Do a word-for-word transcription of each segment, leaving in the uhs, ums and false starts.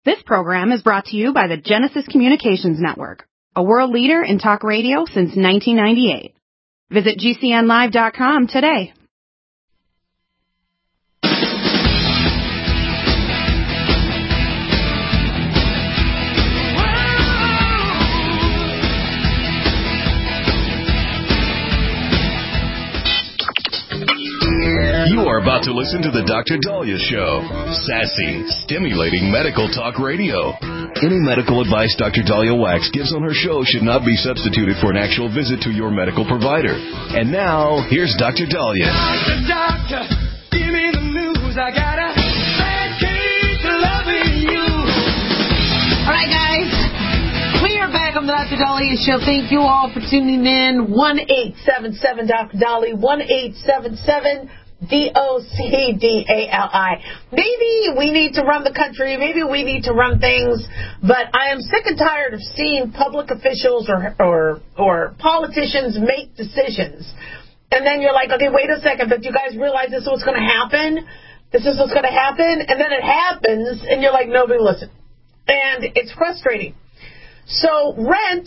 This program is brought to you by the Genesis Communications Network, a world leader in talk radio since nineteen ninety-eight. Visit G C N live dot com today. You are about to listen to the Doctor Daliah Show. Sassy, stimulating medical talk radio. Any medical advice Doctor Daliah Wax gives on her show should not be substituted for an actual visit to your medical provider. And now, here's Doctor Daliah. Doctor, doctor, give me the news. I got a bad case of loving you. All right, guys. We are back on the Doctor Daliah Show. Thank you all for tuning in. one eight seven seven Doctor Dali, one eight seven seven D O C D A L I. Maybe we need to run the country. Maybe we need to run things. But I am sick and tired of seeing public officials or or or politicians make decisions. And then you're like, okay, wait a second. But you guys realize this is what's going to happen? This is what's going to happen? And then it happens, and you're like, nobody listen. And it's frustrating. So rent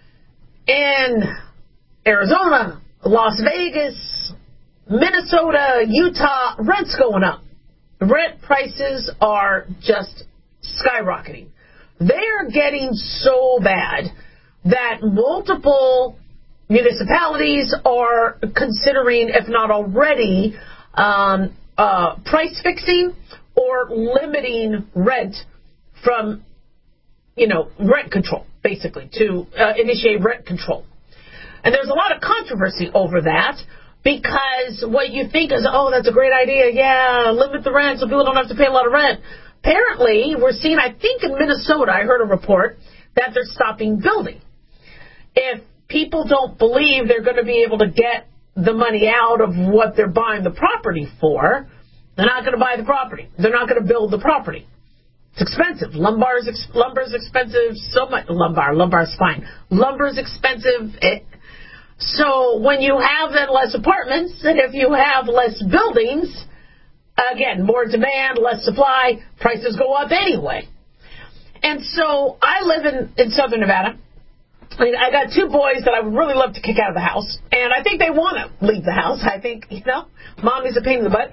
in Arizona, Las Vegas, Minnesota, Utah, rent's going up. Rent prices are just skyrocketing. They are getting so bad that multiple municipalities are considering, if not already, um, uh, price fixing or limiting rent from, you know, rent control, basically, to uh, initiate rent control. And there's a lot of controversy over that. Because what you think is, oh, that's a great idea. Yeah, limit the rent so people don't have to pay a lot of rent. Apparently, we're seeing, I think in Minnesota, I heard a report that they're stopping building. If people don't believe they're going to be able to get the money out of what they're buying the property for, they're not going to buy the property. They're not going to build the property. It's expensive. Lumbar's, ex- lumber's expensive so much. Lumbar, lumbar's fine. Lumber's expensive. It, So when you have then less apartments, and if you have less buildings, again, more demand, less supply, prices go up anyway. And so I live in, in Southern Nevada. I mean, I got two boys that I would really love to kick out of the house, and I think they want to leave the house. I think, you know, mommy's a pain in the butt.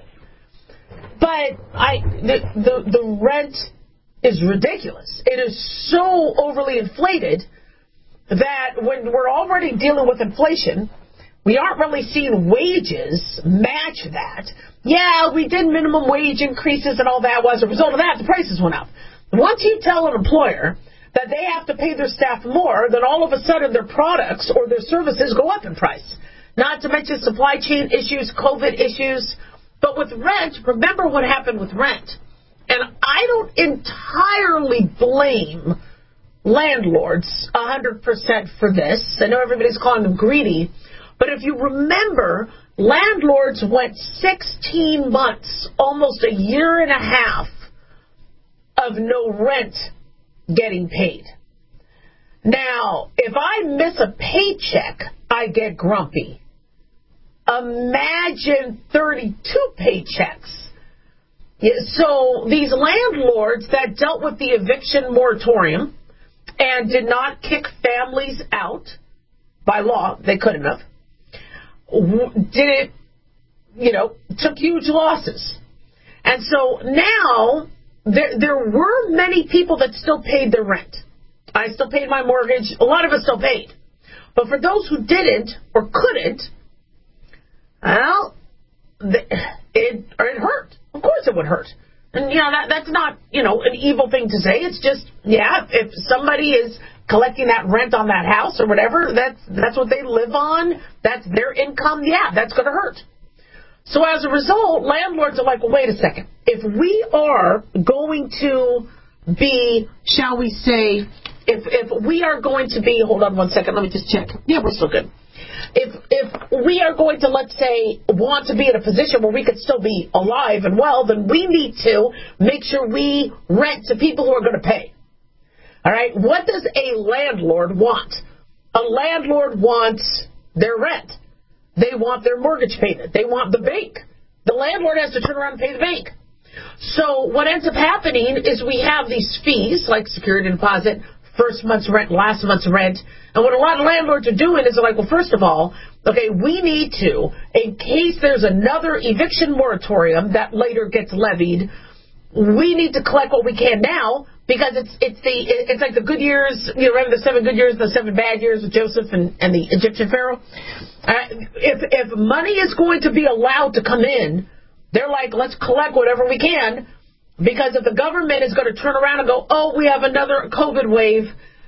But I, the, the, the rent is ridiculous. It is so overly inflated that when we're already dealing with inflation, we aren't really seeing wages match that. Yeah, we did minimum wage increases and all that. Well, as a result of that, the prices went up. Once you tell an employer that they have to pay their staff more, then all of a sudden their products or their services go up in price. Not to mention supply chain issues, COVID issues. But with rent, remember what happened with rent. And I don't entirely blame landlords one hundred percent for this. I know everybody's calling them greedy, but if you remember, landlords went sixteen months, almost a year and a half, of no rent getting paid. Now, if I miss a paycheck, I get grumpy. Imagine thirty-two paychecks. So these landlords that dealt with the eviction moratorium and did not kick families out by law, they couldn't have, did it, you know, took huge losses. And so now there, there were many people that still paid their rent. I still paid my mortgage. A lot of us still paid. But for those who didn't or couldn't, well, it, it hurt. Of course it would hurt. And, you know, that, that's not, you know, an evil thing to say. It's just, yeah, if somebody is collecting that rent on that house or whatever, that's that's what they live on, that's their income, yeah, that's going to hurt. So as a result, landlords are like, well, wait a second. If we are going to be, shall we say, if if we are going to be, hold on one second, let me just check. Yeah, we're still good. If if we are going to, let's say, want to be in a position where we could still be alive and well, then we need to make sure we rent to people who are going to pay. All right? What does a landlord want? A landlord wants their rent. They want their mortgage payment. They want the bank. The landlord has to turn around and pay the bank. So what ends up happening is we have these fees, like security deposit, first month's rent, last month's rent. And what a lot of landlords are doing is they're like, well, first of all, okay, we need to, in case there's another eviction moratorium that later gets levied, we need to collect what we can now, because it's it's the it's like the good years, you know, remember the seven good years, the seven bad years with Joseph and, and the Egyptian Pharaoh? Uh, if if money is going to be allowed to come in, they're like, let's collect whatever we can, because if the government is going to turn around and go, oh, we have another COVID wave,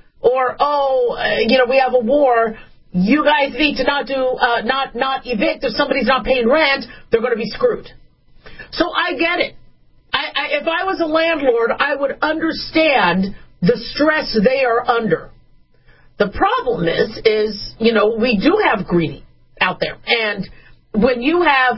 or oh, uh, you know, we have a war, you guys need to not do uh, not not evict if somebody's not paying rent, they're going to be screwed. So I get it. I, I, if I was a landlord, I would understand the stress they are under. The problem is, is, you know, we do have greedy out there. And when you have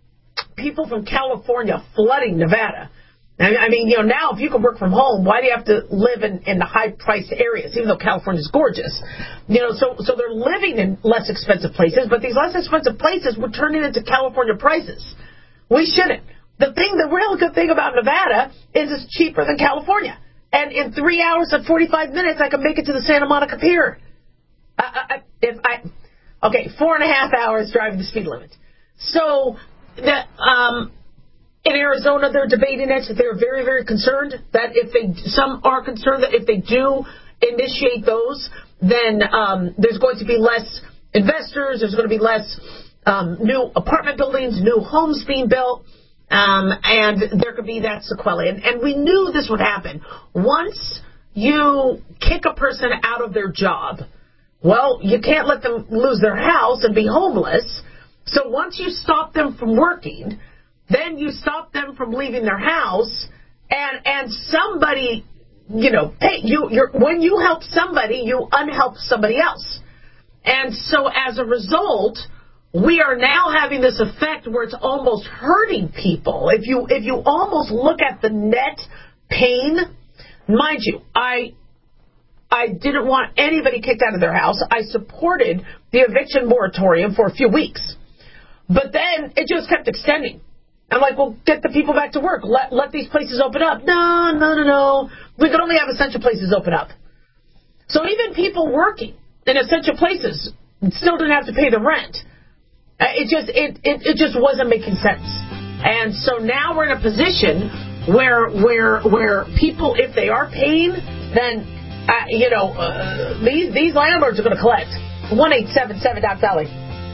people from California flooding Nevada, I mean, you know, now if you can work from home, why do you have to live in, in the high-priced areas, even though California's gorgeous? You know, so, so they're living in less expensive places, but these less expensive places would turn it into California prices. We shouldn't. The thing, the real good thing about Nevada is it's cheaper than California. And in three hours and forty-five minutes, I can make it to the Santa Monica Pier. I, I, if I, okay, four and a half hours driving the speed limit. So, the, um, in Arizona, they're debating it. They're very, very concerned that if they, some are concerned that if they do initiate those, then um, there's going to be less investors. There's going to be less um, new apartment buildings, new homes being built. Um, and there could be that sequelae. And, and we knew this would happen. Once you kick a person out of their job, well, you can't let them lose their house and be homeless. So once you stop them from working, then you stop them from leaving their house, and and somebody, you know, hey, you, you're, when you help somebody, you unhelp somebody else. And so as a result, we are now having this effect where it's almost hurting people. If you if you almost look at the net pain, mind you, I I didn't want anybody kicked out of their house. I supported the eviction moratorium for a few weeks. But then it just kept extending. I'm like, well, get the people back to work. Let let these places open up. No, no, no, no. We could only have essential places open up. So even people working in essential places still didn't have to pay the rent. It just it, it, it just wasn't making sense. And so now we're in a position where where where people, if they are paying, then uh, you know uh, these these landlords are going to collect. one eight seven seven Doc Dolly.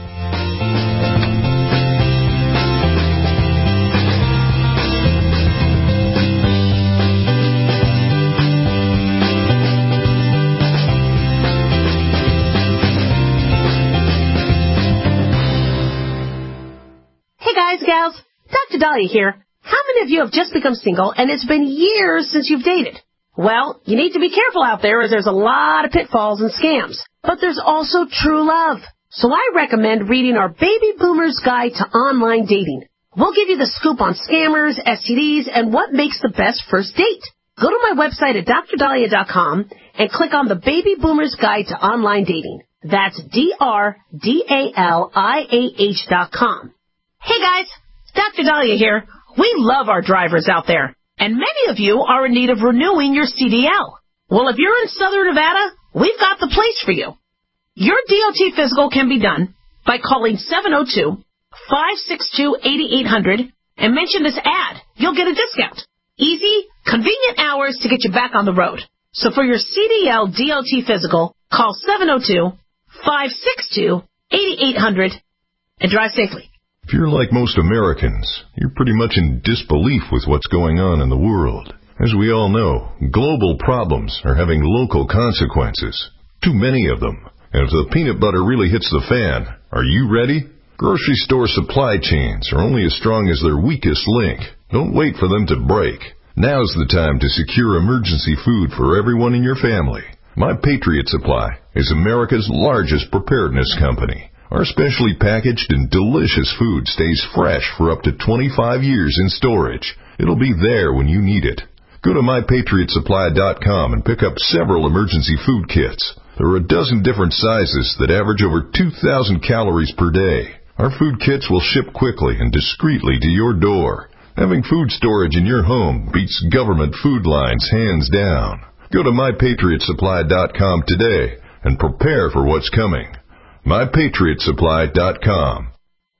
Guys, gals, Doctor Dahlia here. How many of you have just become single and it's been years since you've dated? Well, you need to be careful out there as there's a lot of pitfalls and scams. But there's also true love. So I recommend reading our Baby Boomer's Guide to Online Dating. We'll give you the scoop on scammers, S T Ds, and what makes the best first date. Go to my website at dr dahlia dot com and click on the Baby Boomer's Guide to Online Dating. That's D R D A L I A H dot com. Hey guys, Doctor Dahlia here. We love our drivers out there, and many of you are in need of renewing your C D L. Well, if you're in Southern Nevada, we've got the place for you. Your D O T physical can be done by calling seven oh two, five six two, eight eight zero zero and mention this ad. You'll get a discount. Easy, convenient hours to get you back on the road. So for your C D L D O T physical, call seven oh two, five six two, eight eight zero zero and drive safely. If you're like most Americans, you're pretty much in disbelief with what's going on in the world. As we all know, global problems are having local consequences. Too many of them. And if the peanut butter really hits the fan, are you ready? Grocery store supply chains are only as strong as their weakest link. Don't wait for them to break. Now's the time to secure emergency food for everyone in your family. My Patriot Supply is America's largest preparedness company. Our specially packaged and delicious food stays fresh for up to twenty-five years in storage. It'll be there when you need it. Go to my patriot supply dot com and pick up several emergency food kits. There are a dozen different sizes that average over two thousand calories per day. Our food kits will ship quickly and discreetly to your door. Having food storage in your home beats government food lines hands down. Go to my patriot supply dot com today and prepare for what's coming. my patriot supply dot com.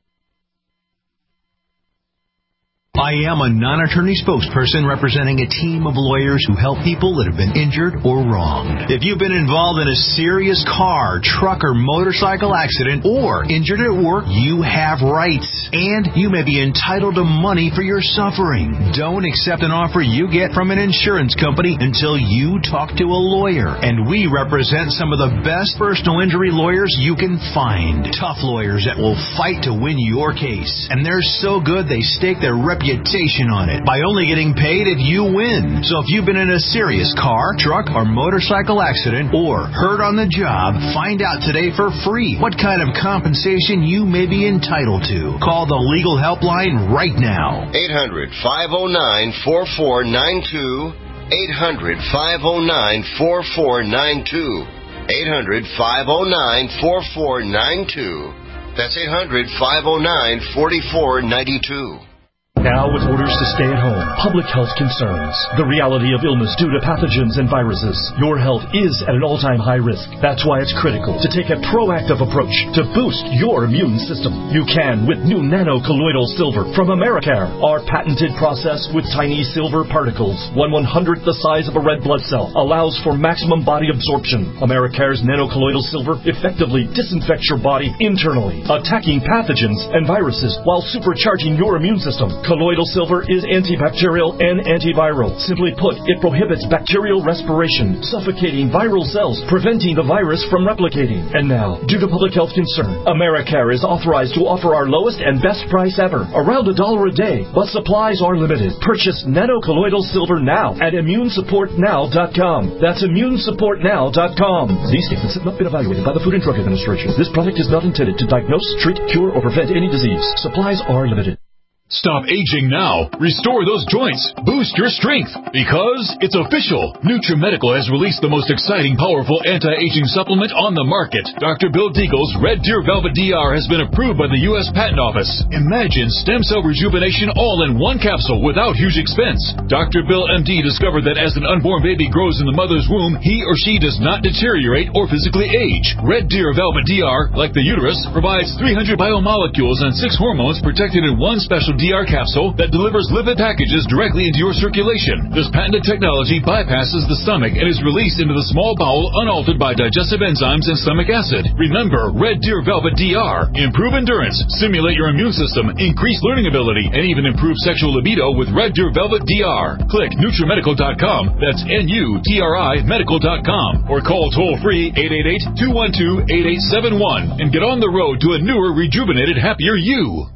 I am a non-attorney spokesperson representing a team of lawyers who help people that have been injured or wronged. If you've been involved in a serious car, truck, or motorcycle accident or injured at work, you have rights, and you may be entitled to money for your suffering. Don't accept an offer you get from an insurance company until you talk to a lawyer, and we represent some of the best personal injury lawyers you can find. Tough lawyers that will fight to win your case, and they're so good they stake their reputation on it by only getting paid if you win. So if you've been in a serious car, truck, or motorcycle accident or hurt on the job, find out today for free what kind of compensation you may be entitled to. Call the legal helpline right now. eight hundred, five oh nine, four four nine two. eight hundred, five oh nine, four four nine two. eight hundred, five oh nine, four four nine two. That's eight hundred, five oh nine, four four nine two. Now with orders to stay at home, public health concerns, the reality of illness due to pathogens and viruses, your health is at an all-time high risk. That's why it's critical to take a proactive approach to boost your immune system. You can with new nano-colloidal silver from Americare. Our patented process with tiny silver particles, one one-hundredth the size of a red blood cell, allows for maximum body absorption. Americare's nano-colloidal silver effectively disinfects your body internally, attacking pathogens and viruses while supercharging your immune system. Colloidal silver is antibacterial and antiviral. Simply put, it prohibits bacterial respiration, suffocating viral cells, preventing the virus from replicating. And now, due to public health concern, Americare is authorized to offer our lowest and best price ever, around a dollar a day, but supplies are limited. Purchase nano-colloidal silver now at immune support now dot com. That's immune support now dot com. These statements have not been evaluated by the Food and Drug Administration. This product is not intended to diagnose, treat, cure, or prevent any disease. Supplies are limited. Stop aging now. Restore those joints. Boost your strength. Because it's official. NutriMedical has released the most exciting, powerful anti-aging supplement on the market. Doctor Bill Deagle's Red Deer Velvet D R has been approved by the U S Patent Office. Imagine stem cell rejuvenation all in one capsule without huge expense. Doctor Bill M D discovered that as an unborn baby grows in the mother's womb, he or she does not deteriorate or physically age. Red Deer Velvet D R, like the uterus, provides three hundred biomolecules and six hormones protected in one special D R capsule that delivers lipid packages directly into your circulation. This patented technology bypasses the stomach and is released into the small bowel unaltered by digestive enzymes and stomach acid. Remember, Red Deer Velvet D R. Improve endurance, stimulate your immune system, increase learning ability, and even improve sexual libido with Red Deer Velvet D R. Click NutriMedical dot com. That's N U T R I medical dot com. Or call toll-free eight eight eight, two one two, eight eight seven one and get on the road to a newer, rejuvenated, happier you.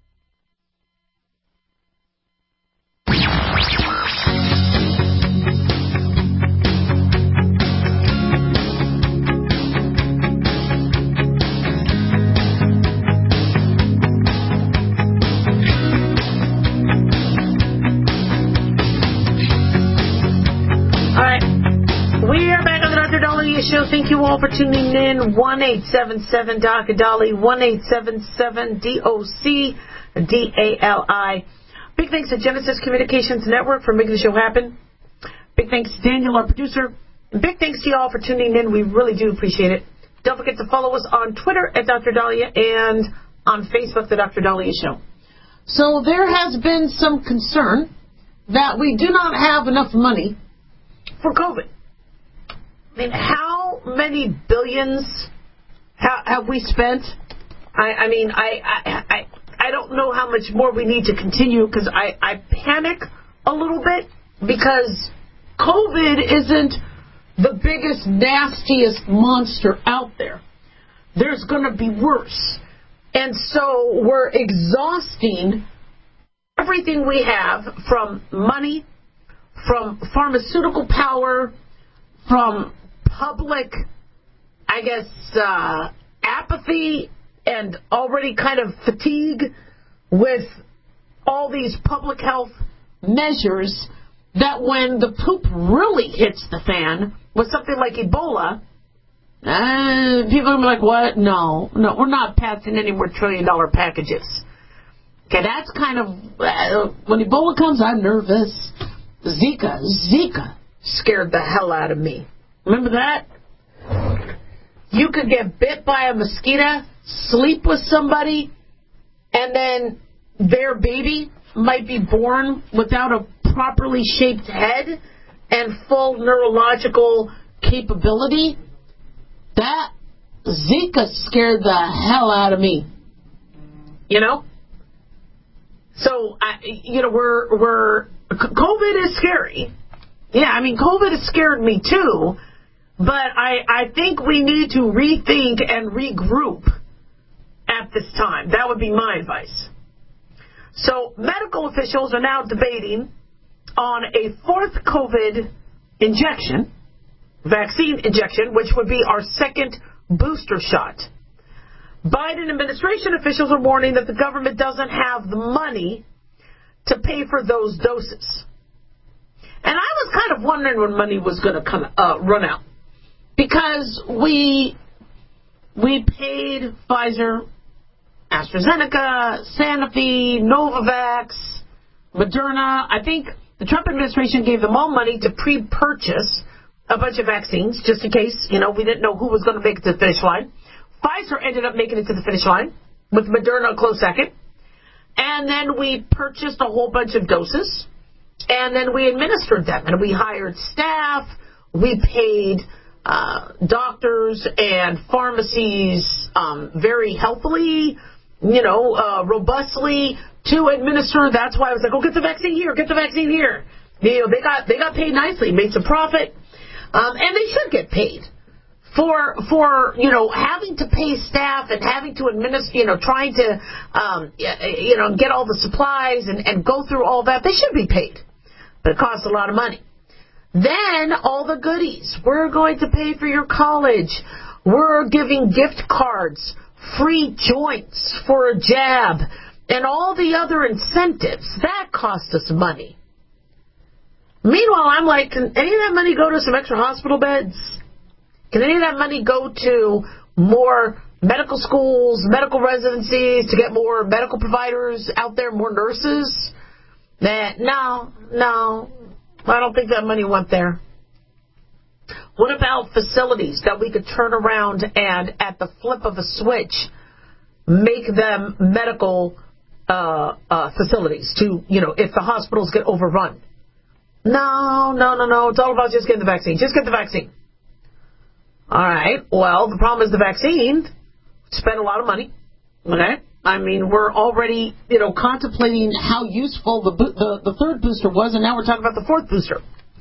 Show. Thank you all for tuning in. one eight seven seven D O C D A L I, one eight seven seven D O C D A L I. Big thanks to Genesis Communications Network for making the show happen. Big thanks to Daniel, our producer. And big thanks to you all for tuning in. We really do appreciate it. Don't forget to follow us on Twitter at Doctor Dahlia and on Facebook, The Doctor Dahlia Show. So there has been some concern that we do not have enough money for COVID. I mean, how many billions ha- have we spent? I, I mean, I, I I I don't know how much more we need to continue because I, I panic a little bit because COVID isn't the biggest, nastiest monster out there. There's going to be worse. And so we're exhausting everything we have from money, from pharmaceutical power, from public, I guess, uh, apathy and already kind of fatigue with all these public health measures that when the poop really hits the fan with something like Ebola, uh, people are going to be like, what? No, no, we're not passing any more trillion dollar packages. Okay, that's kind of, uh, when Ebola comes, I'm nervous. Zika, Zika scared the hell out of me. Remember that? You could get bit by a mosquito, sleep with somebody, and then their baby might be born without a properly shaped head and full neurological capability. That Zika scared the hell out of me. You know? So, I, you know, we're, we're, COVID is scary. Yeah, I mean, COVID has scared me too, but I, I think we need to rethink and regroup at this time. That would be my advice. So, medical officials are now debating on a fourth COVID injection, vaccine injection, which would be our second booster shot. Biden administration officials are warning that the government doesn't have the money to pay for those doses. And I was kind of wondering when money was going to come uh, run out, because we we paid Pfizer, AstraZeneca, Sanofi, Novavax, Moderna. I think the Trump administration gave them all money to pre-purchase a bunch of vaccines, just in case, you know, we didn't know who was going to make it to the finish line. Pfizer ended up making it to the finish line, with Moderna a close second. And then we purchased a whole bunch of doses, and then we administered them. And we hired staff, we paid uh, doctors and pharmacies um, very healthily, you know, uh, robustly to administer. That's why I was like, oh, get the vaccine here, get the vaccine here. You know, they got they got paid nicely, made some profit, um, and they should get paid. For, for you know, having to pay staff and having to administer, you know, trying to, um, you know, get all the supplies and, and go through all that, they should be paid. But it costs a lot of money. Then all the goodies. We're going to pay for your college. We're giving gift cards, free joints for a jab, and all the other incentives. That costs us money. Meanwhile, I'm like, can any of that money go to some extra hospital beds? Can any of that money go to more medical schools, medical residencies, to get more medical providers out there, more nurses? That no, no, I don't think that money went there. What about facilities that we could turn around and, at the flip of a switch, make them medical uh, uh, facilities to, you know, if the hospitals get overrun? No, no, no, no. It's all about just getting the vaccine. Just get the vaccine. All right. Well, the problem is the vaccine spent a lot of money. Okay. I mean, we're already, you know, contemplating how useful the, the the third booster was, and now we're talking about the fourth booster.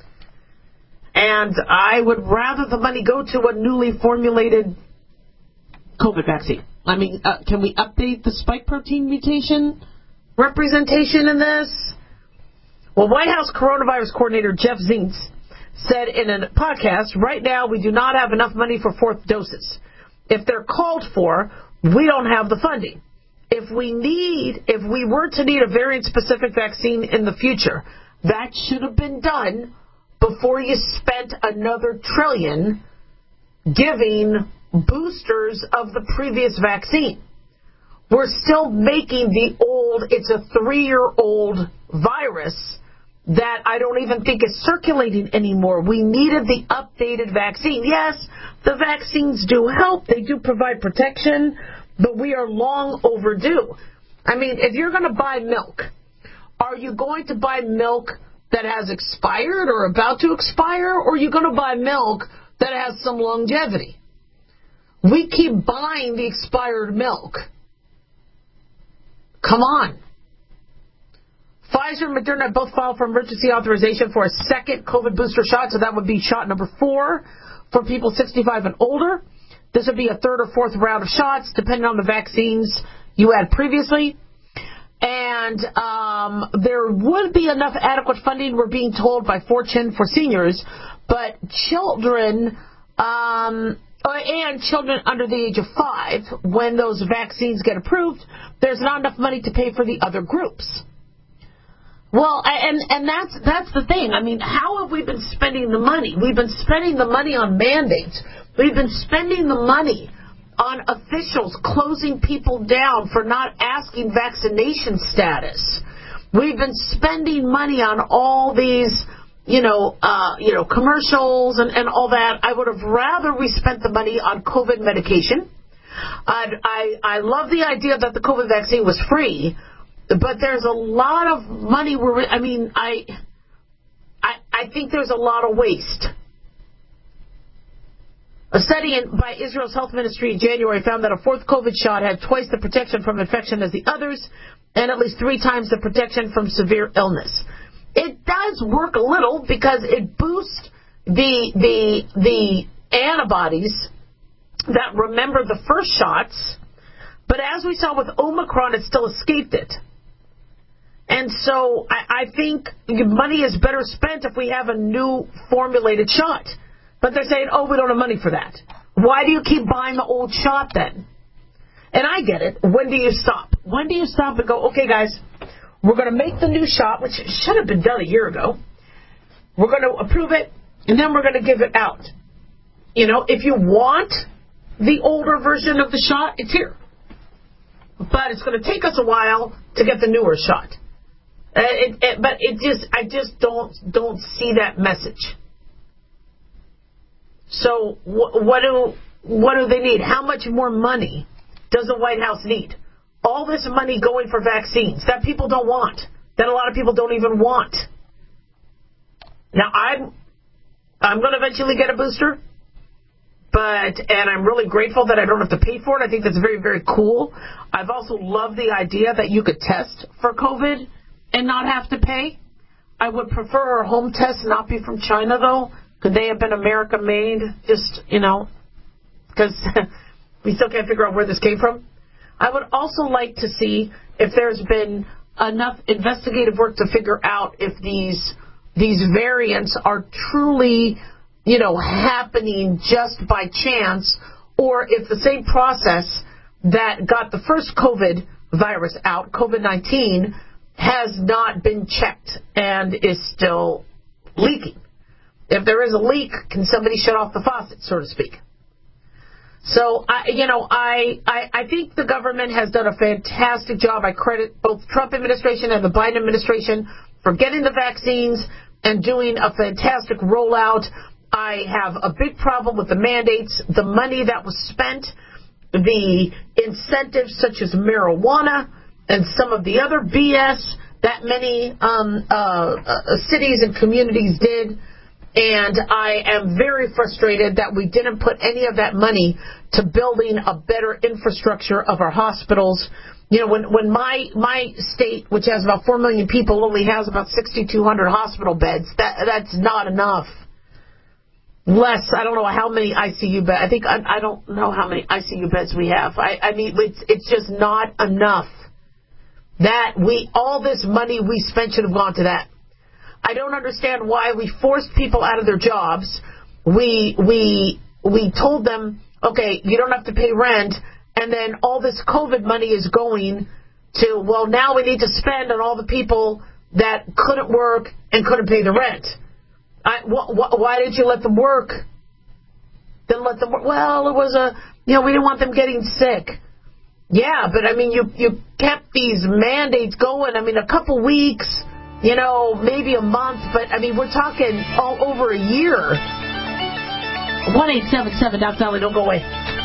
And I would rather the money go to a newly formulated COVID vaccine. I mean, uh, can we update the spike protein mutation representation in this? Well, White House coronavirus coordinator Jeff Zients said in a podcast, right now we do not have enough money for fourth doses. If they're called for, we don't have the funding. If we need, if we were to need a variant-specific vaccine in the future, that should have been done before you spent another trillion giving boosters of the previous vaccine. We're still making the old, it's a three-year-old virus that I don't even think is circulating anymore. We needed the updated vaccine. Yes, the vaccines do help. They do provide protection, but we are long overdue. I mean, if you're going to buy milk, are you going to buy milk that has expired or about to expire, or are you going to buy milk that has some longevity? We keep buying the expired milk. Come on. Pfizer and Moderna both filed for emergency authorization for a second COVID booster shot, so that would be shot number four for people sixty-five and older. This would be a third or fourth round of shots, depending on the vaccines you had previously. And um, there would be enough adequate funding, we're being told by Fortune, for seniors, but children um, and children under the age of five, when those vaccines get approved, there's not enough money to pay for the other groups. Well, and and that's that's the thing. I mean, how have we been spending the money? We've been spending the money on mandates. We've been spending the money on officials closing people down for not asking vaccination status. We've been spending money on all these, you know, uh, you know, commercials and, and all that. I would have rather we spent the money on COVID medication. I'd, I I love the idea that the COVID vaccine was free, but there's a lot of money. Where I mean, I, I I think there's a lot of waste. A study in, by Israel's health ministry in January found that a fourth COVID shot had twice the protection from infection as the others, and at least three times the protection from severe illness. It does work a little because it boosts the the the antibodies that remember the first shots, but as we saw with Omicron, it still escaped it. And so I, I think money is better spent if we have a new formulated shot. But they're saying, oh, we don't have money for that. Why do you keep buying the old shot then? And I get it. When do you stop? When do you stop and go, okay, guys, we're going to make the new shot, which should have been done a year ago. We're going to approve it, and then we're going to give it out. You know, if you want the older version of the shot, it's here. But it's going to take us a while to get the newer shot. Uh, it, it, but it just, I just don't don't see that message. So wh- what do what do they need? How much more money does the White House need? All this money going for vaccines that people don't want, that a lot of people don't even want. Now I'm I'm going to eventually get a booster. But, and I'm really grateful that I don't have to pay for it. I think that's very, very cool. I've also loved the idea that you could test for COVID and not have to pay. I would prefer a home test not be from China, though. Could they have been American-made? Just, you know, because we still can't figure out where this came from. I would also like to see if there's been enough investigative work to figure out if these these variants are truly, you know, happening just by chance, or if the same process that got the first COVID virus out, COVID nineteen, has not been checked and is still leaking. If there is a leak, can somebody shut off the faucet, so to speak? So, I, you know, I, I, I think the government has done a fantastic job. I credit both the Trump administration and the Biden administration for getting the vaccines and doing a fantastic rollout. I have a big problem with the mandates, the money that was spent, the incentives such as marijuana and some of the other B S that many um, uh, uh, cities and communities did. And I am very frustrated that we didn't put any of that money to building a better infrastructure of our hospitals. You know, when, when my my state, which has about four million people, only has about six thousand two hundred hospital beds, that that's not enough. Less, I don't know how many I C U beds. I think I, I don't know how many I C U beds we have. I, I mean, it's it's just not enough. That we all this money we spent should have gone to that. I don't understand why we forced people out of their jobs. We we we told them, okay, you don't have to pay rent, and then all this COVID money is going to, well, now we need to spend on all the people that couldn't work and couldn't pay the rent. I, wh- wh- why did you let them work? Then let them work. Well, it was a, you know, we didn't want them getting sick. Yeah, but I mean, you you kept these mandates going. I mean, a couple weeks, you know, maybe a month, but I mean, we're talking all over a year. one eight seven seven, Doctor Dolly, don't go away.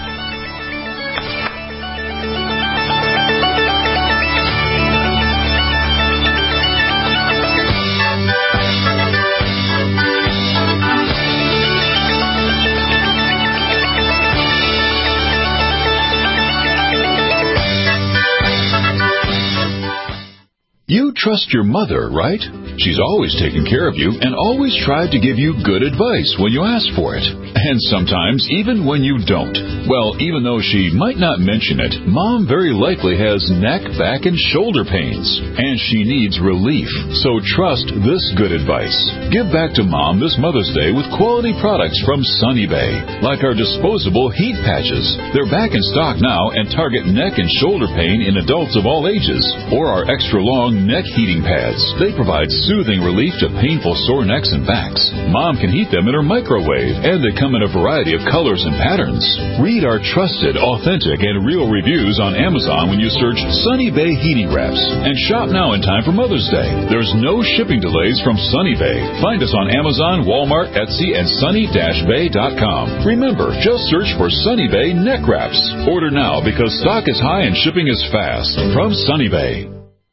You trust your mother, right? She's always taken care of you and always tried to give you good advice when you ask for it. And sometimes even when you don't. Well, even though she might not mention it, Mom very likely has neck, back, and shoulder pains. And she needs relief. So trust this good advice. Give back to Mom this Mother's Day with quality products from Sunny Bay. Like our disposable heat patches. They're back in stock now and target neck and shoulder pain in adults of all ages. Or our extra long neck heating pads. They provide soothing relief to painful sore necks and backs. Mom can heat them in her microwave, and they come in a variety of colors and patterns. Read our trusted, authentic, and real reviews on Amazon when you search Sunny Bay Heating Wraps. And shop now in time for Mother's Day. There's no shipping delays from Sunny Bay. Find us on Amazon, Walmart, Etsy, and sunny dash bay dot com. Remember, just search for Sunny Bay Neck Wraps. Order now because stock is high and shipping is fast. From Sunny Bay.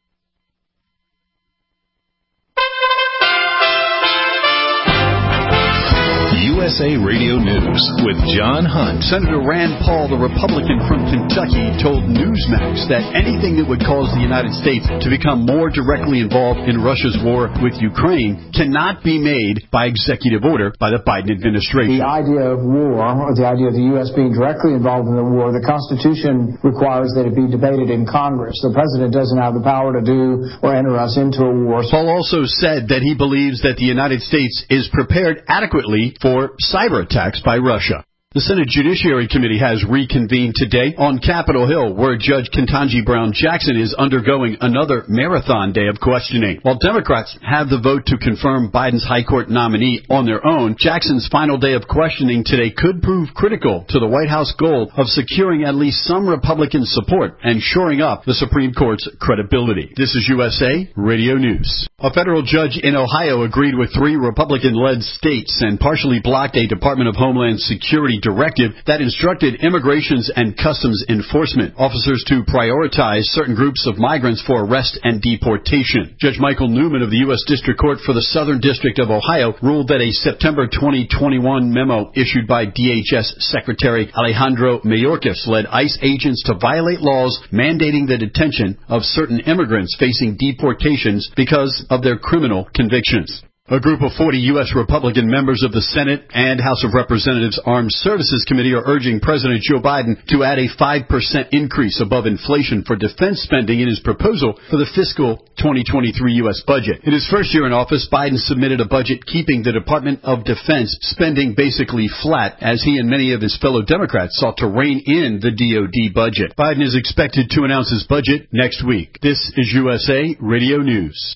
U S A Radio News with John Hunt. Senator Rand Paul, the Republican from Kentucky, told Newsmax that anything that would cause the United States to become more directly involved in Russia's war with Ukraine cannot be made by executive order by the Biden administration. The idea of war, or the idea of the U S being directly involved in the war, the Constitution requires that it be debated in Congress. The president doesn't have the power to do or enter us into a war. Paul also said that he believes that the United States is prepared adequately for cyber attacks by Russia. The Senate Judiciary Committee has reconvened today on Capitol Hill, where Judge Ketanji Brown Jackson is undergoing another marathon day of questioning. While Democrats have the vote to confirm Biden's high court nominee on their own, Jackson's final day of questioning today could prove critical to the White House goal of securing at least some Republican support and shoring up the Supreme Court's credibility. This is U S A Radio News. A federal judge in Ohio agreed with three Republican-led states and partially blocked a Department of Homeland Security directive that instructed Immigrations and Customs Enforcement officers to prioritize certain groups of migrants for arrest and deportation. Judge Michael Newman of the U S District Court for the Southern District of Ohio ruled that a September twenty twenty-one memo issued by D H S Secretary Alejandro Mayorkas led ICE agents to violate laws mandating the detention of certain immigrants facing deportations because of their criminal convictions. A group of forty U S Republican members of the Senate and House of Representatives Armed Services Committee are urging President Joe Biden to add a five percent increase above inflation for defense spending in his proposal for the fiscal twenty twenty-three U S budget. In his first year in office, Biden submitted a budget keeping the Department of Defense spending basically flat as he and many of his fellow Democrats sought to rein in the D O D budget. Biden is expected to announce his budget next week. This is U S A Radio News.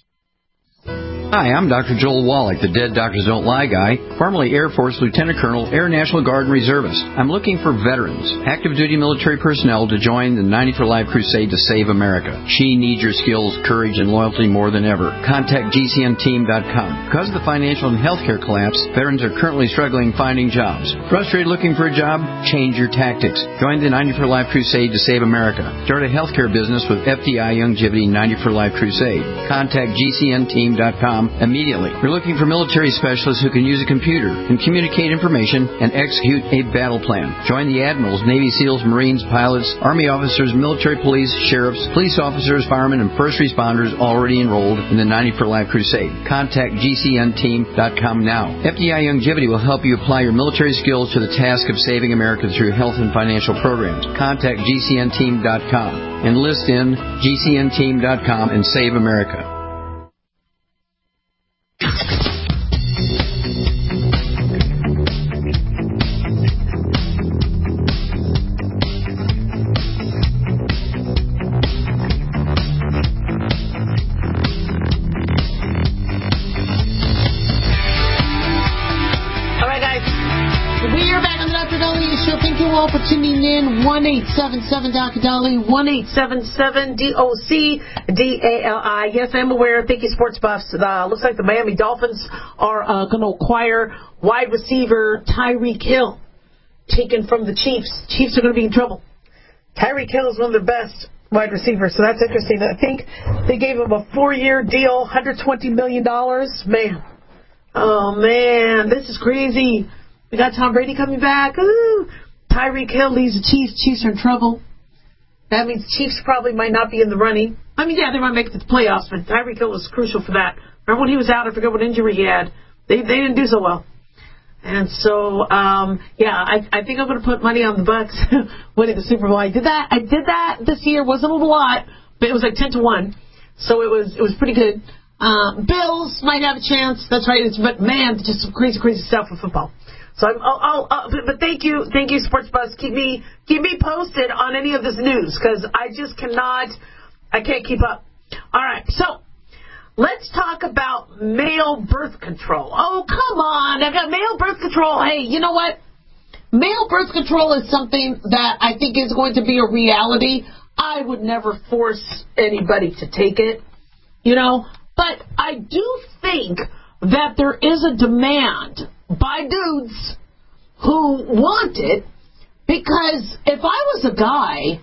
Hi, I'm Doctor Joel Wallach, the Dead Doctors Don't Lie guy, formerly Air Force Lieutenant Colonel, Air National Guard and Reservist. I'm looking for veterans, active duty military personnel to join the ninety for Life crusade to save America. She needs your skills, courage, and loyalty more than ever. Contact G C N team dot com. Because of the financial and healthcare collapse, veterans are currently struggling finding jobs. Frustrated looking for a job? Change your tactics. Join the ninety for Life crusade to save America. Start a healthcare business with F D I Youngevity ninety for Life crusade. Contact G C N team dot com immediately. We're looking for military specialists who can use a computer and communicate information and execute a battle plan. Join the admirals, Navy SEALs, Marines, pilots, Army officers, military police, sheriffs, police officers, firemen, and first responders already enrolled in the ninety for Life crusade. Contact G C N team dot com now. F D I Youngevity will help you apply your military skills to the task of saving America through health and financial programs. Contact G C N team dot com. Enlist in G C N team dot com and save America. For tuning in, one eight seven seven Doctor Dolly, one eight seven seven D O C D A L I. Yes, I'm aware. Thank you, sports buffs. Uh, looks like the Miami Dolphins are uh, going to acquire wide receiver Tyreek Hill, taken from the Chiefs. Chiefs are going to be in trouble. Tyreek Hill is one of the best wide receivers, so that's interesting. I think they gave him a four-year deal, one hundred twenty million dollars. Man, oh, man, this is crazy. We got Tom Brady coming back. Ooh. Tyreek Hill leaves the Chiefs. Chiefs are in trouble. That means Chiefs probably might not be in the running. I mean, yeah, they might make it to the playoffs, but Tyreek Hill was crucial for that. Remember when he was out? I forget what injury he had. They they didn't do so well. And so, um, yeah, I I think I'm going to put money on the Bucs winning the Super Bowl. I did that. I did that this year. Wasn't a lot, but it was like ten to one. So it was it was pretty good. Um, Bills might have a chance. That's right. It's, but man, just some crazy crazy stuff with football. So I'm, I'll, I'll, I'll, but thank you, thank you, Sports Buzz. Keep me, keep me posted on any of this news because I just cannot, I can't keep up. All right, so let's talk about male birth control. Oh, come on. I got male birth control. Hey, you know what? Male birth control is something that I think is going to be a reality. I would never force anybody to take it, you know. But I do think that there is a demand by dudes who want it, because if I was a guy,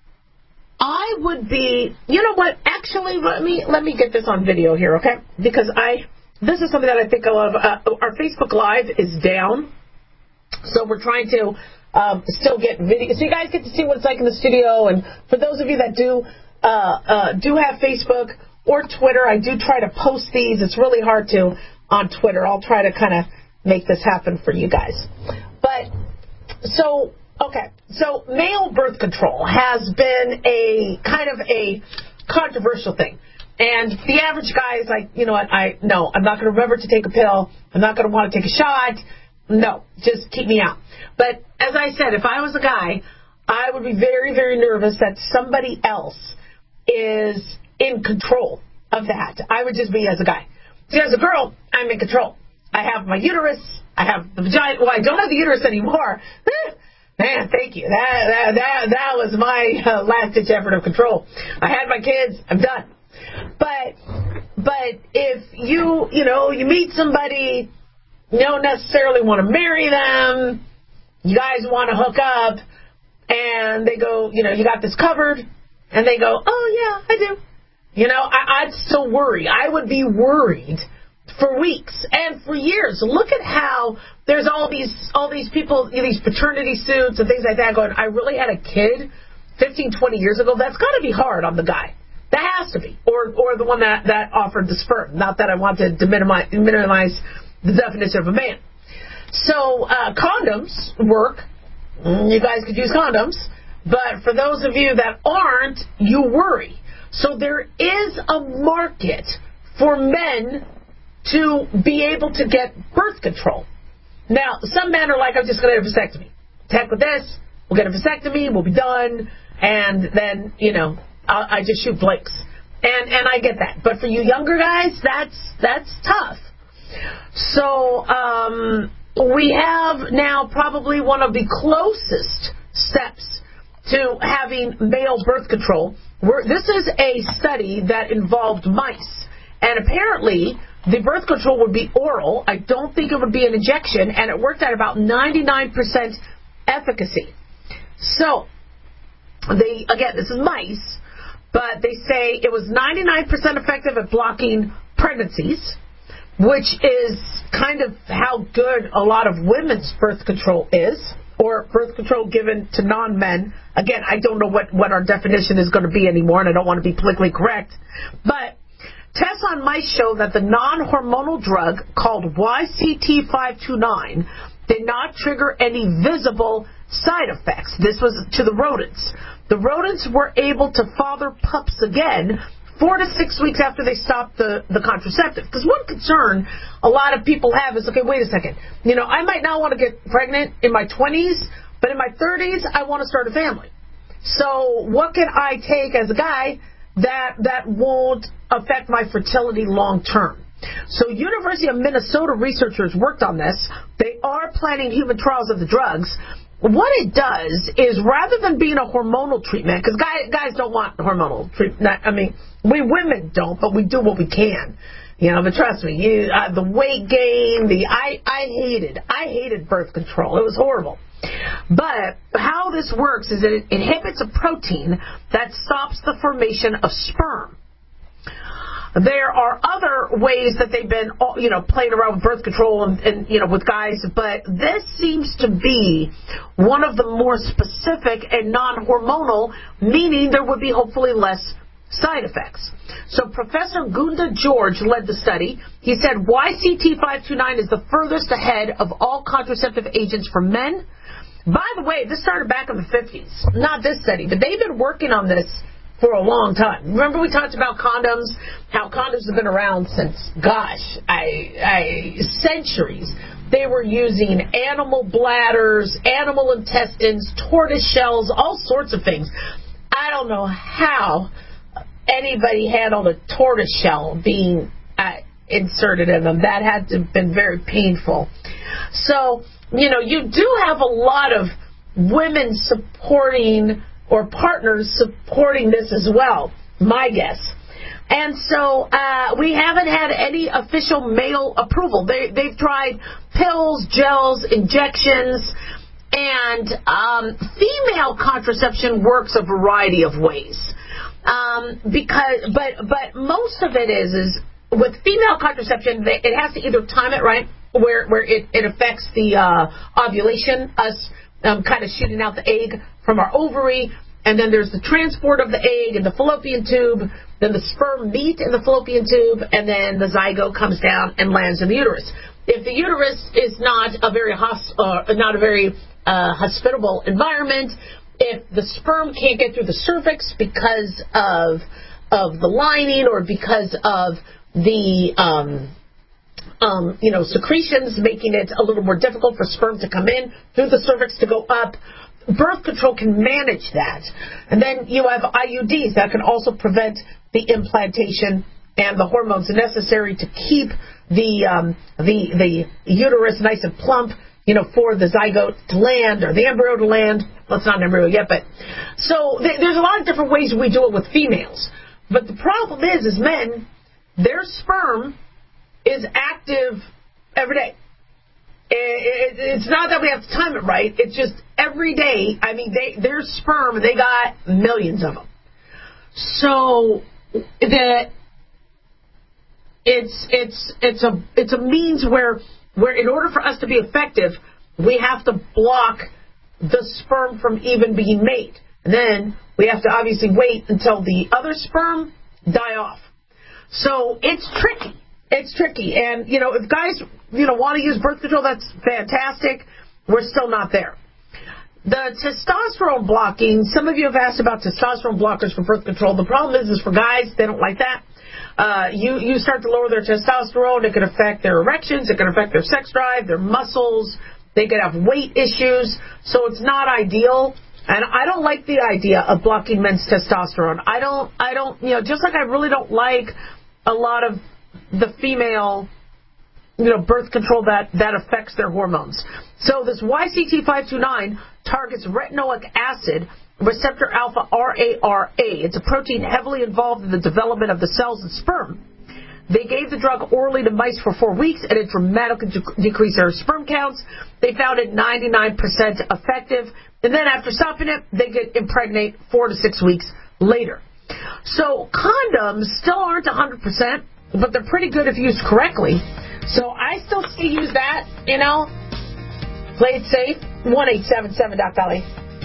I would be, you know what, actually, let me let me get this on video here, okay? Because I, this is something that I think I love. Uh, our Facebook Live is down, so we're trying to um, still get video, so you guys get to see what it's like in the studio. And for those of you that do uh, uh, do have Facebook or Twitter, I do try to post these. It's really hard to on Twitter. I'll try to kind of make this happen for you guys. But, so... Okay, so male birth control has been a kind of a controversial thing. And the average guy is like, you know what, I no, I'm not going to remember to take a pill. I'm not going to want to take a shot. No, just keep me out. But as I said, if I was a guy, I would be very, very nervous that somebody else is in control of that. I would just be as a guy. See, as a girl, I'm in control. I have my uterus. I have the vagina. Well, I don't have the uterus anymore. Man, thank you. That that that, that was my uh, last-ditch effort of control. I had my kids. I'm done. But but if you you know you meet somebody, you don't necessarily want to marry them. You guys want to hook up, and they go, you know, you got this covered, and they go, oh yeah, I do. You know, I, I'd still worry. I would be worried for weeks and for years. Look at how there's all these all these people, you know, these paternity suits and things like that going, I really had a kid fifteen, twenty years ago. That's got to be hard on the guy. That has to be. Or or the one that, that offered the sperm. Not that I wanted to minimize, minimize the definition of a man. So uh, condoms work. You guys could use condoms. But for those of you that aren't, you worry. So there is a market for men to be able to get birth control. Now, some men are like, I'm just going to get a vasectomy. Heck with this. We'll get a vasectomy. We'll be done. And then, you know, I'll, I just shoot blanks. And and I get that. But for you younger guys, that's that's tough. So um, we have now probably one of the closest steps to having male birth control. We're, this is a study that involved mice. And apparently, the birth control would be oral. I don't think it would be an injection. And it worked at about ninety-nine percent efficacy. So, they again, this is mice. But they say it was ninety-nine percent effective at blocking pregnancies, which is kind of how good a lot of women's birth control is, or birth control given to non-men. Again, I don't know what, what our definition is going to be anymore, and I don't want to be politically correct. But tests on mice show that the non-hormonal drug called Y C T five two nine did not trigger any visible side effects. This was to the rodents. The rodents were able to father pups again four to six weeks after they stopped the, the contraceptive. Because one concern a lot of people have is, okay, wait a second. You know, I might not want to get pregnant in my twenties, but in my thirties, I want to start a family. So what can I take as a guy that that won't affect my fertility long term? So University of Minnesota researchers worked on this. They are planning human trials of the drugs. What it does is, rather than being a hormonal treatment, because guys, guys don't want hormonal treatment. I mean, we women don't, but we do what we can. You know, but trust me, you, uh, the weight gain, the I, I hated, I hated birth control. It was horrible. But how this works is that it inhibits a protein that stops the formation of sperm. There are other ways that they've been, you know, playing around with birth control and, and, you know, with guys, but this seems to be one of the more specific and non-hormonal, meaning there would be hopefully less side effects. So Professor Gunda George led the study. He said Y C T five two nine is the furthest ahead of all contraceptive agents for men. By the way, this started back in the fifties. Not this study, but they've been working on this for a long time. Remember we talked about condoms, how condoms have been around since, gosh, I, I, centuries. They were using animal bladders, animal intestines, tortoise shells, all sorts of things. I don't know how anybody handled a tortoise shell being uh, inserted in them. That had to have been very painful. So, you know, you do have a lot of women supporting or partners supporting this as well, my guess. And so uh, we haven't had any official male approval. They, they've tried pills, gels, injections, and um, female contraception works a variety of ways. Um, because, but but most of it is is with female contraception, it has to either time it right, where where it, it affects the uh, ovulation, us um, kind of shooting out the egg from our ovary. And then there's the transport of the egg in the fallopian tube. Then the sperm meet in the fallopian tube, and then the zygote comes down and lands in the uterus. If the uterus is not a very hos- uh, not a very uh, hospitable environment, if the sperm can't get through the cervix because of of the lining or because of the um, um, you know secretions, making it a little more difficult for sperm to come in through the cervix to go up. Birth control can manage that. And then you have I U Ds that can also prevent the implantation and the hormones necessary to keep the um, the the uterus nice and plump, you know, for the zygote to land or the embryo to land. Well, it's not an embryo yet, but so th- there's a lot of different ways we do it with females. But the problem is, is men, their sperm is active every day. It's not that we have to time it right. It's just every day. I mean, they, their sperm, they got millions of them. So the it's it's it's a it's a means where where in order for us to be effective, we have to block the sperm from even being made. And then we have to obviously wait until the other sperm die off. So it's tricky. It's tricky. And, you know, if guys, you know, want to use birth control, that's fantastic. We're still not there. The testosterone blocking, some of you have asked about testosterone blockers for birth control. The problem is, is for guys, they don't like that. Uh, you, you start to lower their testosterone, it can affect their erections, it can affect their sex drive, their muscles, they could have weight issues, so it's not ideal. And I don't like the idea of blocking men's testosterone. I don't, I don't, you know, just like I really don't like a lot of the female, you know, birth control that, that affects their hormones. So this Y C T five two nine targets retinoic acid receptor alpha R A R A. It's a protein heavily involved in the development of the cells in sperm. They gave the drug orally to mice for four weeks, and it dramatically de- decreased their sperm counts. They found it ninety-nine percent effective, and then after stopping it, they get impregnate four to six weeks later. So condoms still aren't one hundred percent, but they're pretty good if used correctly. So I still still use that, you know. Play it safe. one eight seven seven Doc Dolly.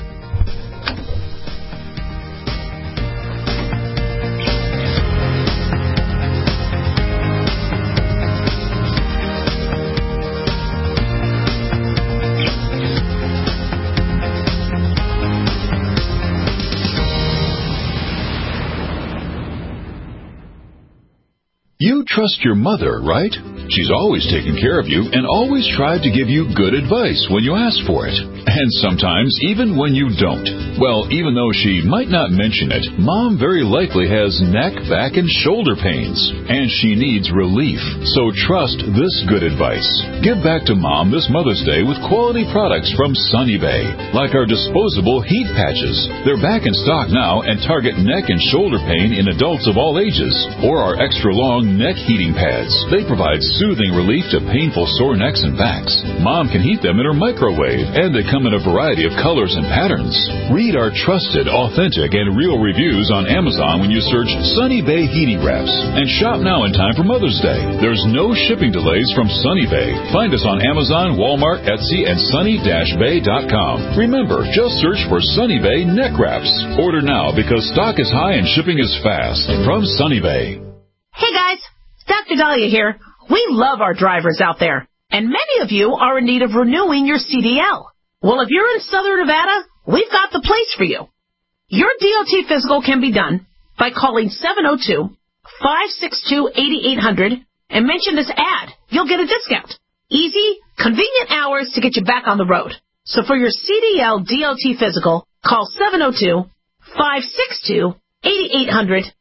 You trust your mother, right? She's always taken care of you and always tried to give you good advice when you ask for it. And sometimes even when you don't. Well, even though she might not mention it, Mom very likely has neck, back, and shoulder pains. And she needs relief. So trust this good advice. Give back to Mom this Mother's Day with quality products from Sunny Bay. Like our disposable heat patches. They're back in stock now and target neck and shoulder pain in adults of all ages. Or our extra long neck heating pads. They provide soothing relief to painful sore necks and backs. Mom can heat them in her microwave, and they come in a variety of colors and patterns. Read our trusted, authentic, and real reviews on Amazon when you search Sunny Bay Heating Wraps, and shop now in time for Mother's Day. There's no shipping delays from Sunny Bay. Find us on Amazon, Walmart, Etsy, and sunny dash bay dot com. Remember, just search for Sunny Bay Neck Wraps. Order now because stock is high and shipping is fast. From Sunny Bay. Hey guys, Doctor Dahlia here. We love our drivers out there, and many of you are in need of renewing your C D L. Well, if you're in Southern Nevada, we've got the place for you. Your D O T physical can be done by calling seven oh two, five six two, eight eight hundred and mention this ad. You'll get a discount. Easy, convenient hours to get you back on the road. So for your C D L D O T physical, call seven oh two, five six two, eight eight hundred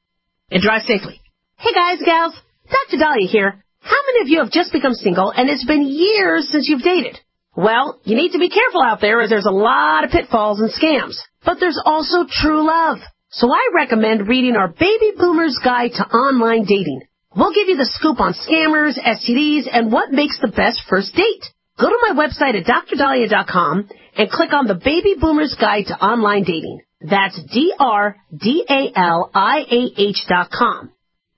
and drive safely. Hey guys, gals, Doctor Dahlia here. How many of you have just become single and it's been years since you've dated? Well, you need to be careful out there as there's a lot of pitfalls and scams. But there's also true love. So I recommend reading our Baby Boomer's Guide to Online Dating. We'll give you the scoop on scammers, S T Ds, and what makes the best first date. Go to my website at dr dahlia dot com and click on the Baby Boomer's Guide to Online Dating. That's D R D A L I A H dot com.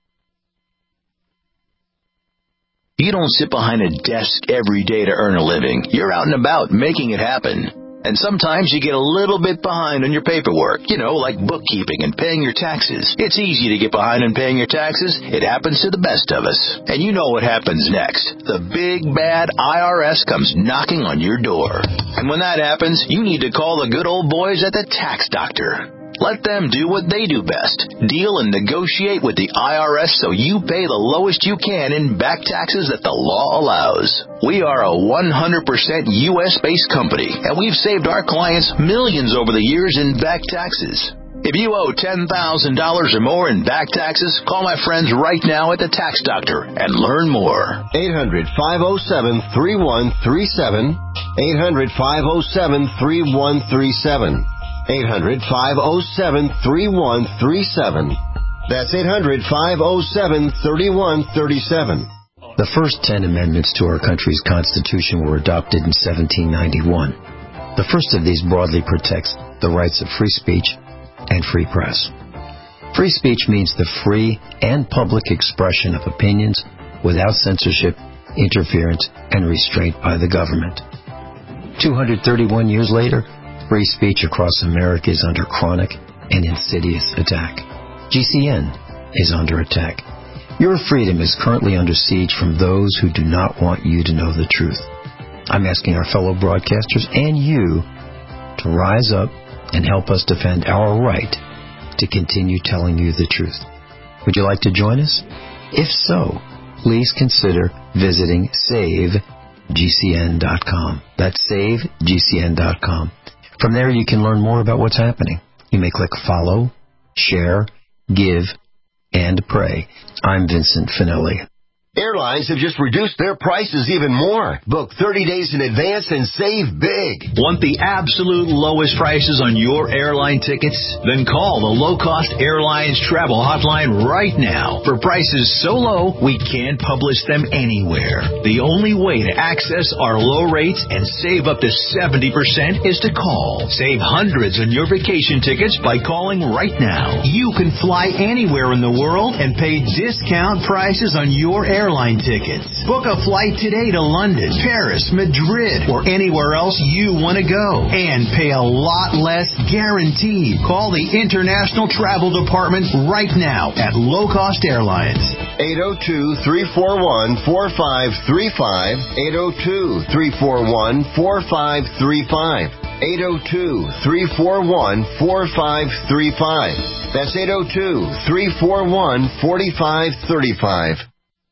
You don't sit behind a desk every day to earn a living. You're out and about making it happen. And sometimes you get a little bit behind on your paperwork, you know, like bookkeeping and paying your taxes. It's easy to get behind on paying your taxes. It happens to the best of us. And you know what happens next. The big, bad I R S comes knocking on your door. And when that happens, you need to call the good old boys at the Tax Doctor. Let them do what they do best. Deal and negotiate with the I R S so you pay the lowest you can in back taxes that the law allows. We are a one hundred percent U S-based company, and we've saved our clients millions over the years in back taxes. If you owe ten thousand dollars or more in back taxes, call my friends right now at the Tax Doctor and learn more. eight hundred, five oh seven, three one three seven. eight hundred, five oh seven, three one three seven. eight hundred, five oh seven, three one three seven. That's eight hundred, five oh seven, three one three seven. The first ten amendments to our country's Constitution were adopted in seventeen ninety-one. The first of these broadly protects the rights of free speech and free press. Free speech means the free and public expression of opinions without censorship, interference, and restraint by the government. two hundred thirty-one years later, free speech across America is under chronic and insidious attack. G C N is under attack. Your freedom is currently under siege from those who do not want you to know the truth. I'm asking our fellow broadcasters and you to rise up and help us defend our right to continue telling you the truth. Would you like to join us? If so, please consider visiting save G C N dot com. That's save G C N dot com. From there, you can learn more about what's happening. You may click follow, share, give, and pray. I'm Vincent Finelli. Airlines have just reduced their prices even more. Book thirty days in advance and save big. Want the absolute lowest prices on your airline tickets? Then call the Low Cost Airlines Travel Hotline right now. For prices so low, we can't publish them anywhere. The only way to access our low rates and save up to seventy percent is to call. Save hundreds on your vacation tickets by calling right now. You can fly anywhere in the world and pay discount prices on your airline airline tickets. Book a flight today to London, Paris, Madrid, or anywhere else you want to go. And pay a lot less guaranteed. Call the International Travel Department right now at Low Cost Airlines. eight oh two, three four one, four five three five. eight oh two, three four one, four five three five. eight oh two, three four one, four five three five. That's eight oh two, three four one, four five three five.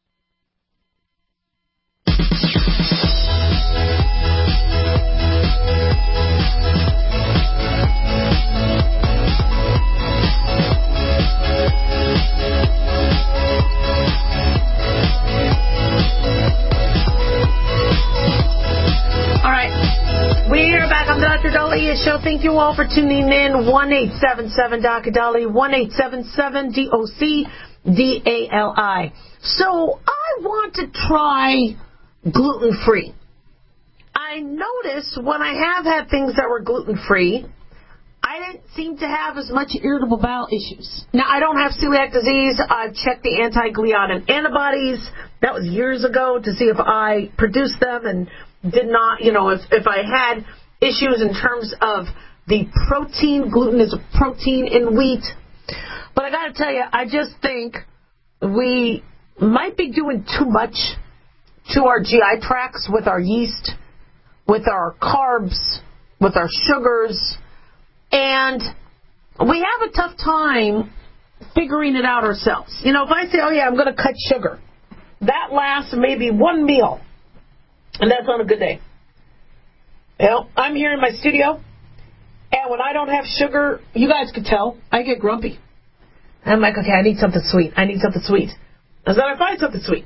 Doctor Dahlia Show. Thank you all for tuning in. one eight seven seven Doctor Dahlia, one eight seven seven D O C D A L I. So I want to try gluten-free. I noticed when I have had things that were gluten-free, I didn't seem to have as much irritable bowel issues. Now, I don't have celiac disease. I've checked the anti-gliadin antibodies. That was years ago to see if I produced them and did not, you know, if, if I had issues in terms of the protein. Gluten is a protein in wheat. But I got to tell you, I just think we might be doing too much to our G I tracts with our yeast, with our carbs, with our sugars, and we have a tough time figuring it out ourselves. You know, if I say, oh, yeah, I'm going to cut sugar, that lasts maybe one meal, and that's on a good day. You know, I'm here in my studio, and when I don't have sugar, you guys could tell, I get grumpy. And I'm like, okay, I need something sweet. I need something sweet. And so I find something sweet.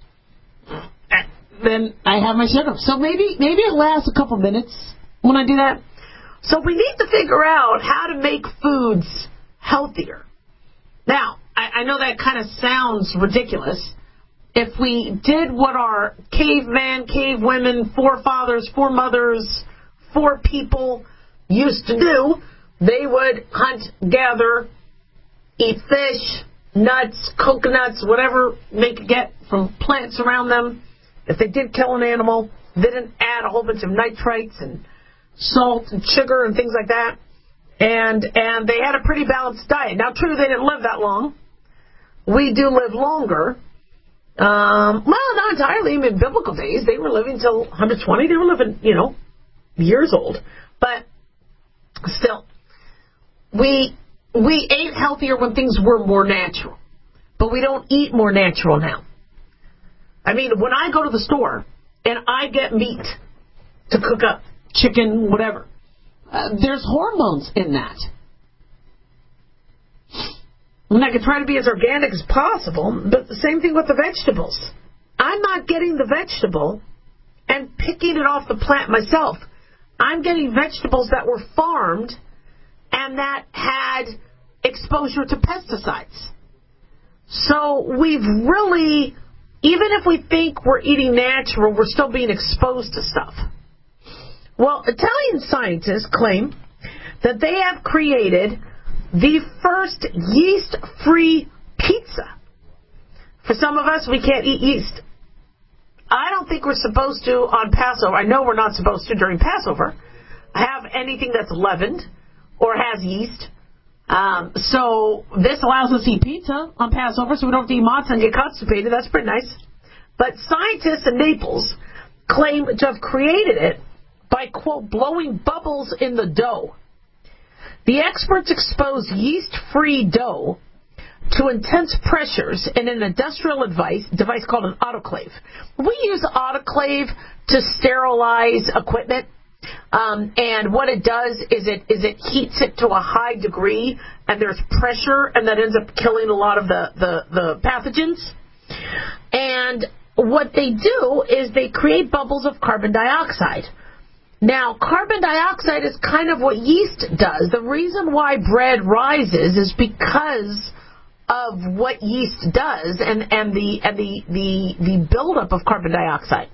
Then I have my sugar. So maybe maybe it lasts a couple minutes when I do that. So we need to figure out how to make foods healthier. Now, I, I know that kind of sounds ridiculous. If we did what our caveman, cavewomen, forefathers, foremothers, forepeople used to do, they would hunt, gather, eat fish, nuts, coconuts, whatever they could get from plants around them. If they did kill an animal, they didn't add a whole bunch of nitrites and salt and sugar and things like that. And and they had a pretty balanced diet. Now, true, they didn't live that long. We do live longer. Um, well, not entirely. I mean, in biblical days, they were living till one hundred twenty. They were living, you know, years old. But still, we we ate healthier when things were more natural. But we don't eat more natural now. I mean, when I go to the store and I get meat to cook up, chicken, whatever, uh, there's hormones in that. And I can try to be as organic as possible, but the same thing with the vegetables. I'm not getting the vegetable and picking it off the plant myself. I'm getting vegetables that were farmed and that had exposure to pesticides. So we've really, even if we think we're eating natural, we're still being exposed to stuff. Well, Italian scientists claim that they have created the first yeast-free pizza. For some of us, we can't eat yeast. I don't think we're supposed to on Passover. I know we're not supposed to during Passover have anything that's leavened or has yeast. Um, so this allows us to eat pizza on Passover, so we don't have to eat matzah and get constipated. That's pretty nice. But scientists in Naples claim to have created it by, quote, blowing bubbles in the dough. The experts exposed yeast-free dough to intense pressures in an industrial device, device called an autoclave. We use autoclave to sterilize equipment. Um, and what it does is it is it heats it to a high degree, and there's pressure, and that ends up killing a lot of the, the, the pathogens. And what they do is they create bubbles of carbon dioxide. Now, carbon dioxide is kind of what yeast does. The reason why bread rises is because of what yeast does and, and the and the, the, the buildup of carbon dioxide.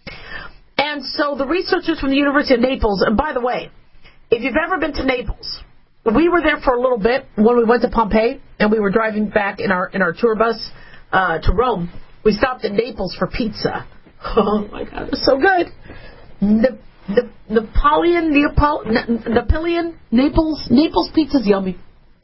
And so the researchers from the University of Naples, and by the way, if you've ever been to Naples, we were there for a little bit when we went to Pompeii, and we were driving back in our in our tour bus uh, to Rome. We stopped in Naples for pizza. Oh my God, it was so good. The the Napoleon, Neapol, Napoleon, Naples, Naples pizza's yummy.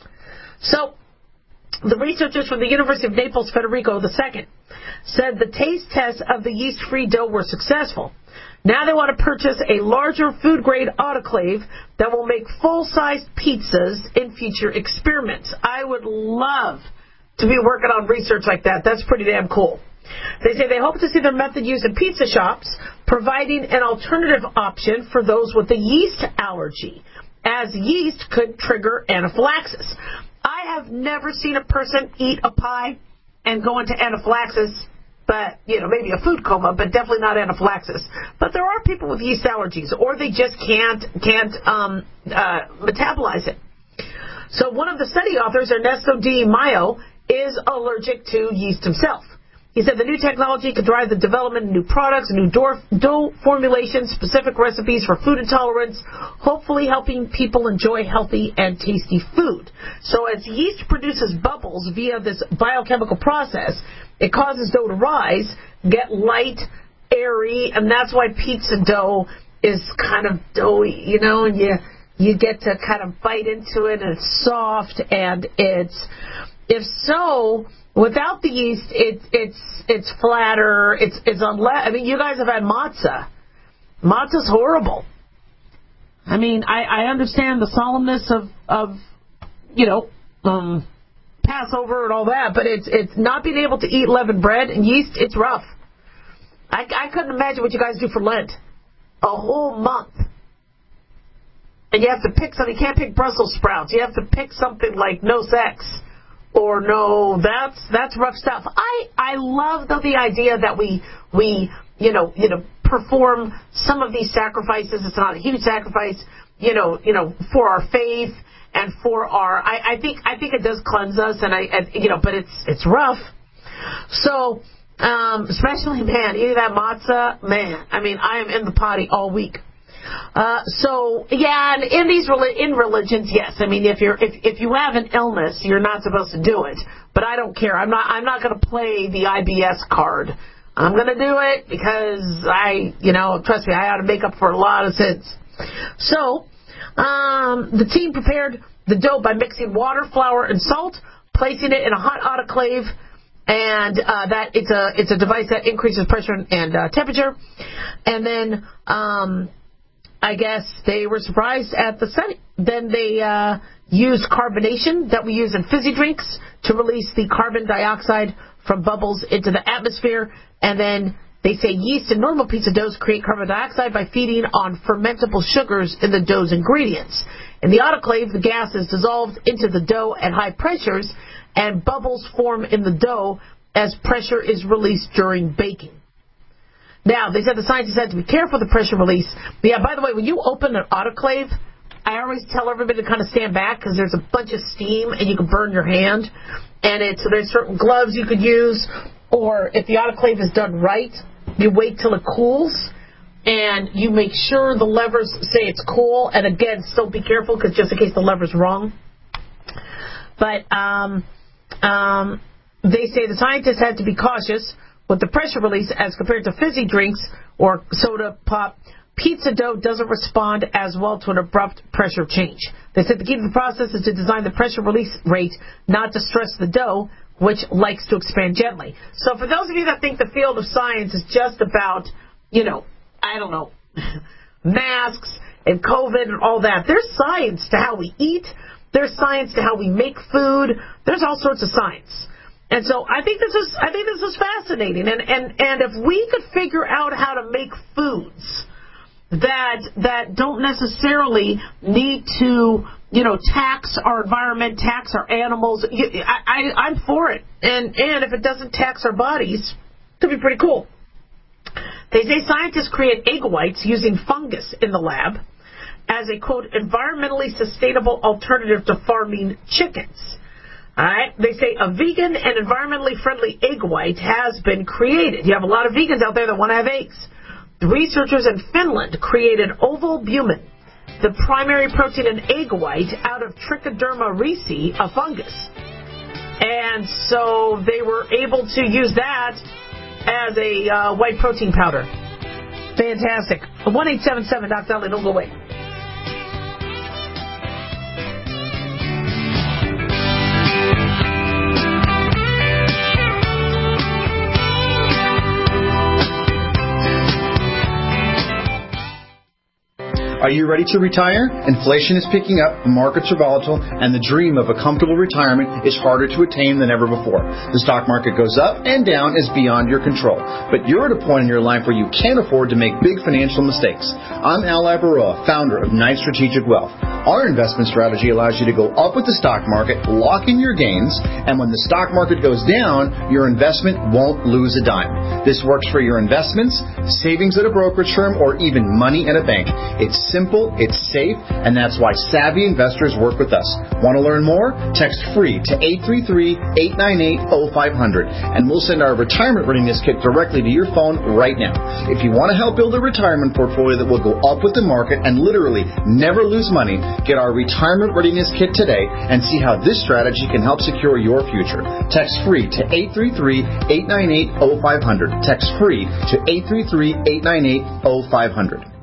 So the researchers from the University of Naples, Federico the Second, said the taste tests of the yeast-free dough were successful. Now they want to purchase a larger food-grade autoclave that will make full-sized pizzas in future experiments. I would love to be working on research like that. That's pretty damn cool. They say they hope to see their method used in pizza shops, providing an alternative option for those with a yeast allergy, as yeast could trigger anaphylaxis. I have never seen a person eat a pie and go into anaphylaxis, but, you know, maybe a food coma, but definitely not anaphylaxis. But there are people with yeast allergies, or they just can't can't um, uh, metabolize it. So one of the study authors, Ernesto Di Maio, is allergic to yeast himself. He said the new technology could drive the development of new products, new dough formulations, specific recipes for food intolerance, hopefully helping people enjoy healthy and tasty food. So as yeast produces bubbles via this biochemical process, it causes dough to rise, get light, airy, and that's why pizza dough is kind of doughy, you know, and you, you get to kind of bite into it, and it's soft, and it's, if so, without the yeast, it, it's it's flatter. It's it's unless. I mean, you guys have had matzah. Matzah's horrible. I mean, I, I understand the solemnness of of you know um, Passover and all that, but it's it's not being able to eat leavened bread and yeast. It's rough. I I couldn't imagine what you guys do for Lent, a whole month, and you have to pick something. You can't pick Brussels sprouts. You have to pick something like no sex. or no, that's that's rough stuff. I I love though the idea that we we you know you know perform some of these sacrifices. It's not a huge sacrifice, you know you know for our faith and for our. I, I think I think it does cleanse us, and I, I you know, but it's it's rough. So um, especially man, eating that matzah, man. I mean, I am in the potty all week. Uh, so yeah, and in these in religions, yes. I mean, if you're if if you have an illness, you're not supposed to do it. But I don't care. I'm not I'm not going to play the I B S card. I'm going to do it because I, you know, trust me, I ought to make up for a lot of sins. So um, the team prepared the dough by mixing water, flour, and salt, placing it in a hot autoclave, and uh, that it's a it's a device that increases pressure and uh, temperature, and then. Um, I guess they were surprised at the setting. Then they uh, used carbonation that we use in fizzy drinks to release the carbon dioxide from bubbles into the atmosphere. And then they say yeast and normal pizza doughs create carbon dioxide by feeding on fermentable sugars in the dough's ingredients. In the autoclave, the gas is dissolved into the dough at high pressures, and bubbles form in the dough as pressure is released during baking. Now, they said the scientists had to be careful with the pressure release. But yeah, by the way, when you open an autoclave, I always tell everybody to kind of stand back because there's a bunch of steam and you can burn your hand. And it's, there's certain gloves you could use. Or if the autoclave is done right, you wait till it cools and you make sure the levers say it's cool. And again, still be careful because just in case the lever's wrong. But um, um, they say the scientists had to be cautious with the pressure release as compared to fizzy drinks or soda pop. Pizza dough doesn't respond as well to an abrupt pressure change. They said the key to the process is to design the pressure release rate not to stress the dough, which likes to expand gently. So for those of you that think the field of science is just about, you know, I don't know, masks and COVID and all that, there's science to how we eat. There's science to how we make food. There's all sorts of science. And so I think this is I think this is fascinating. And, and, and if we could figure out how to make foods that that don't necessarily need to, you know, tax our environment, tax our animals, I, I, I'm for it. And, and if it doesn't tax our bodies, it could be pretty cool. They say scientists create egg whites using fungus in the lab as a, quote, environmentally sustainable alternative to farming chickens. All right. They say a vegan and environmentally friendly egg white has been created. You have a lot of vegans out there that want to have eggs. The researchers in Finland created ovalbumin, the primary protein in egg white, out of Trichoderma ricci, a fungus. And so they were able to use that as a uh, white protein powder. Fantastic. one eight seven seven, Doctor Dolly, don't go away. Are you ready to retire? Inflation is picking up, the markets are volatile, and the dream of a comfortable retirement is harder to attain than ever before. The stock market goes up and down is beyond your control. But you're at a point in your life where you can't afford to make big financial mistakes. I'm Al Labaroa, founder of Knight Strategic Wealth. Our investment strategy allows you to go up with the stock market, lock in your gains, and when the stock market goes down, your investment won't lose a dime. This works for your investments, savings at a brokerage firm, or even money in a bank. It's simple, it's safe, and that's why savvy investors work with us. Want to learn more? Text FREE to eight three three, eight nine eight, zero five zero zero, and we'll send our retirement readiness kit directly to your phone right now. If you want to help build a retirement portfolio that will go up with the market and literally never lose money, get our retirement readiness kit today and see how this strategy can help secure your future. Text FREE to eight three three, eight nine eight, zero five zero zero. Text FREE to eight three three, eight nine eight, zero five zero zero.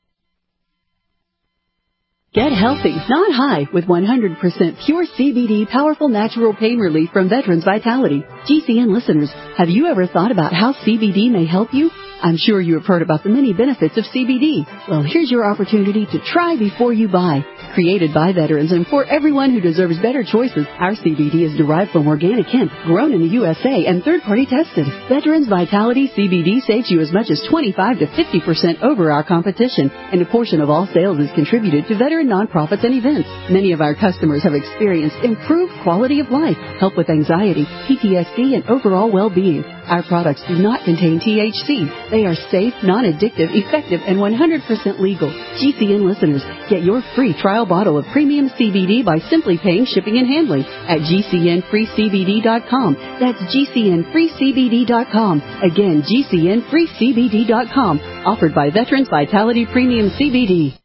Get healthy, not high, with one hundred percent pure C B D powerful natural pain relief from Veterans Vitality. G C N listeners, have you ever thought about how C B D may help you? I'm sure you have heard about the many benefits of C B D. Well, here's your opportunity to try before you buy. Created by veterans and for everyone who deserves better choices, our C B D is derived from organic hemp, grown in the U S A and third-party tested. Veterans Vitality C B D saves you as much as twenty-five to fifty percent over our competition, and a portion of all sales is contributed to veteran nonprofits and events. Many of our customers have experienced improved quality of life, help with anxiety, P T S D, and overall well-being. Our products do not contain T H C. They are safe, non-addictive, effective, and one hundred percent legal. G C N listeners, get your free trial bottle of premium C B D by simply paying shipping and handling at G C N free C B D dot com. That's G C N free C B D dot com. Again, G C N free C B D dot com. Offered by Veterans Vitality Premium C B D.